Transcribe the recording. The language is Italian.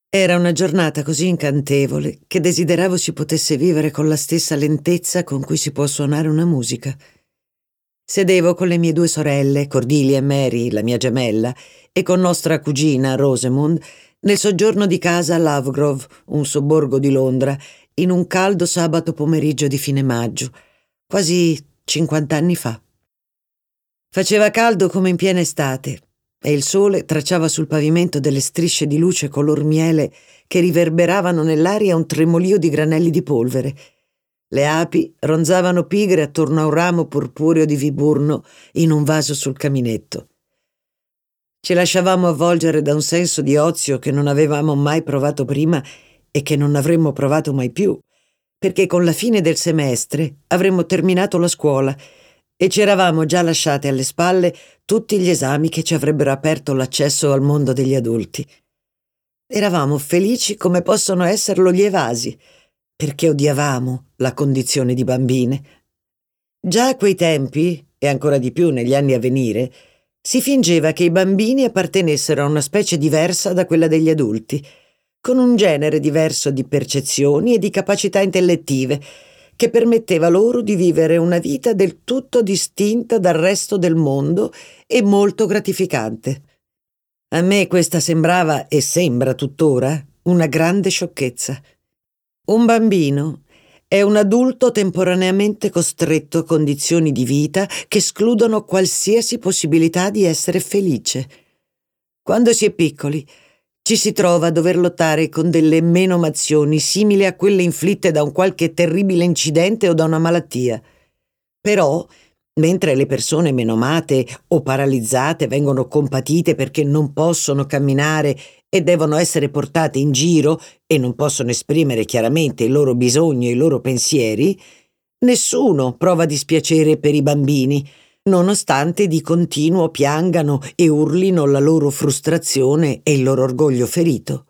Era una giornata così incantevole che desideravo si potesse vivere con la stessa lentezza con cui si può suonare una musica. Sedevo con le mie due sorelle, Cordelia e Mary, la mia gemella, e con nostra cugina, Rosamond, nel soggiorno di casa a Lovegrove, un sobborgo di Londra, in un caldo sabato pomeriggio di fine maggio, quasi 50 anni fa. Faceva caldo come in piena estate e il sole tracciava sul pavimento delle strisce di luce color miele che riverberavano nell'aria un tremolio di granelli di polvere. Le api ronzavano pigre attorno a un ramo purpureo di viburno in un vaso sul caminetto. Ci lasciavamo avvolgere da un senso di ozio che non avevamo mai provato prima e che non avremmo provato mai più, perché con la fine del semestre avremmo terminato la scuola e ci eravamo già lasciate alle spalle tutti gli esami che ci avrebbero aperto l'accesso al mondo degli adulti. Eravamo felici come possono esserlo gli evasi, perché odiavamo la condizione di bambine. Già a quei tempi, e ancora di più negli anni a venire, si fingeva che i bambini appartenessero a una specie diversa da quella degli adulti, con un genere diverso di percezioni e di capacità intellettive, che permetteva loro di vivere una vita del tutto distinta dal resto del mondo e molto gratificante. A me questa sembrava, e sembra tuttora, una grande sciocchezza. Un bambino è un adulto temporaneamente costretto a condizioni di vita che escludono qualsiasi possibilità di essere felice. Quando si è piccoli, ci si trova a dover lottare con delle menomazioni simili a quelle inflitte da un qualche terribile incidente o da una malattia. Però, mentre le persone menomate o paralizzate vengono compatite perché non possono camminare e devono essere portate in giro e non possono esprimere chiaramente i loro bisogni e i loro pensieri, nessuno prova dispiacere per i bambini, nonostante di continuo piangano e urlino la loro frustrazione e il loro orgoglio ferito.